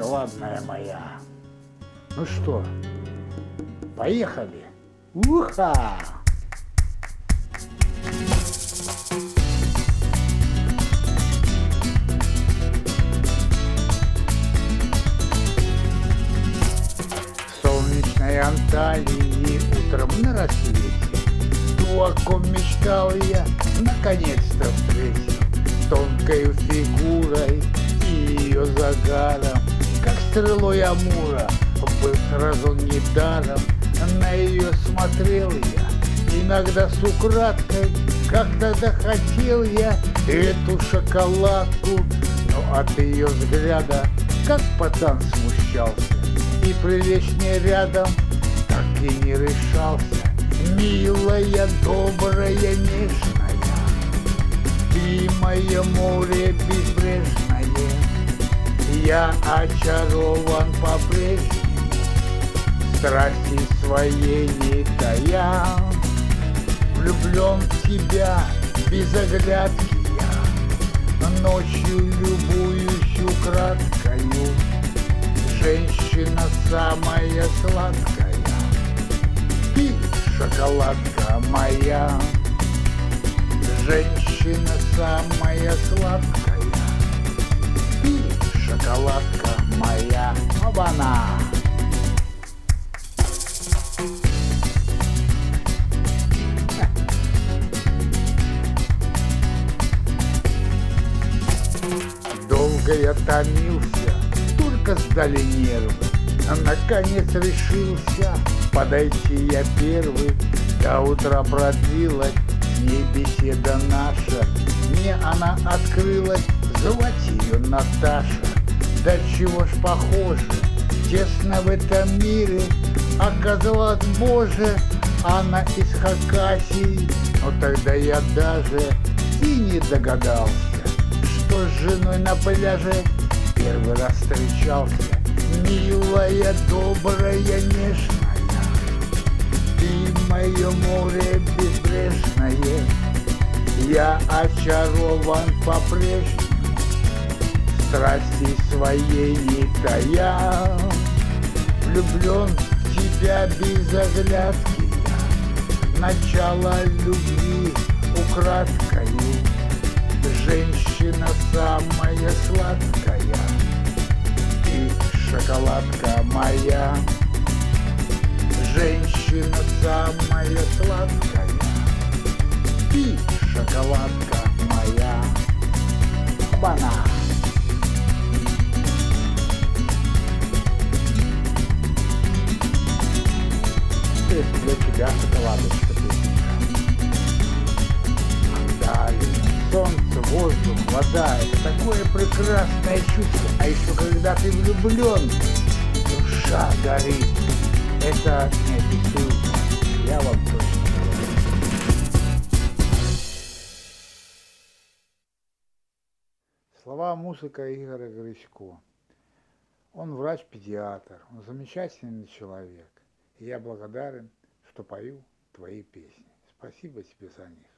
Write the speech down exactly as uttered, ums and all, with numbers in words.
шоколадная моя. Ну что, поехали? Уха! В солнечной Анталии утром на рассвете то, о ком мечтал я, наконец-то встретил. Тонкою фигурой и ее загаром, как стрелой Амура, был сразу недаром. На ее смотрел я, иногда с украдкой, как тогда хотел я эту шоколадку. Но от ее взгляда, как пацан смущался, и прилечь не рядом так и не решался. Милая, добрая, нежная, ты мое море безбрежное, я очарован по-прежнему, страсти своей не тая. Влюблен в тебя без оглядки я, ночью любуюсь украдкою. Женщина самая сладкая, ты шоколадка моя. Женщина самая сладкая, ты шоколадка моя. Оба-на! Долго я томился, только сдали нервы, а наконец решился подойти я первый. До утра продлилась с ней беседа наша, мне она открылась, звать ее Наташа. Да чего ж похоже, тесно в этом мире, оказалось, боже, она из Хакасии. Но тогда я даже и не догадался, что с женой на пляже первый раз встречался. Милая, добрая, нежная, ты мое море безбрежное, я очарован по-прежнему, страсти своей не тая. Влюблен в тебя без оглядки я, начало любви украдкою. Женщина самая сладкая, ты шоколадка моя. Женщина самая сладкая, ты шоколадка моя. Оба-на! Это для тебя шоколадочка, песенка. Далее. Солнце, воздух, вода — это такое прекрасное чувство. А еще когда ты влюблен, душа горит. Это неописуемо, я вам точно говорю. Слова, музыка Игоря Гречко. Он врач-педиатр, он замечательный человек. И я благодарен, что пою твои песни. Спасибо тебе за них.